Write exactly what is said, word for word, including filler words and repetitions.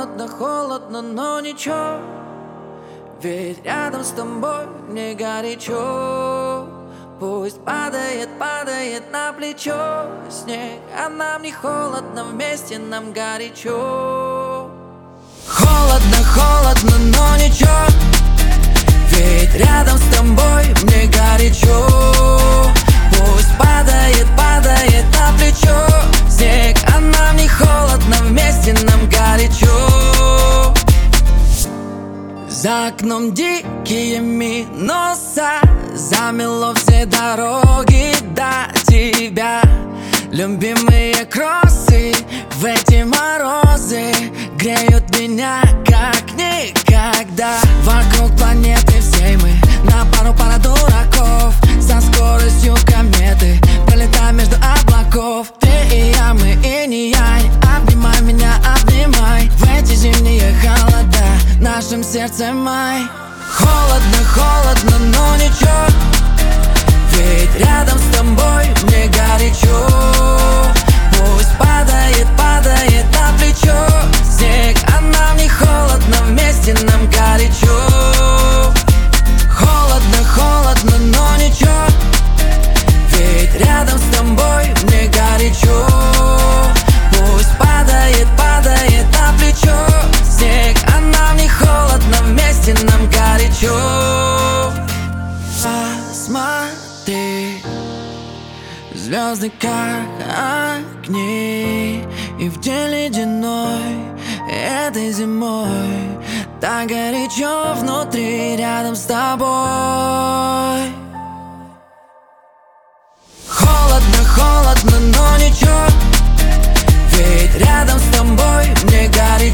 холодно, холодно, но ничего, ведь рядом с тобой мне горячо. Пусть падает, падает на плечо снег, а нам не холодно, вместе нам горячо. Холодно, холодно, но ничего, ведь рядом с тобой мне горячо. Пусть падает, падает на плечо снег, а нам не холодно, вместе нам горячо. За окном дикие минуса, замело все дороги до тебя. Любимые кроссы в эти морозы греют меня как никогда. Вокруг планеты всей мы на пару пара дураков, со скоростью кометы пролетаем между облаков. Ты и я, мы и не янь, обнимай меня, обнимай. В эти зимние холода в нашем сердце май. Холодно, холодно, но ничего, ведь рядом с тобой мне горячо. Пусть падает, падает на плечо снег, а нам не холодно, вместе нам горячо. Холодно, холодно, но ничего, ведь рядом с тобой мне горячо. Пусть падает, падает на плечо снег, а нам не холодно, вместе нам горячо. Посмотри, звезды как огни, и в день ледяной этой зимой так горячо внутри рядом с тобой. Холодно, холодно, но ничего, ведь рядом с тобой мне горячо.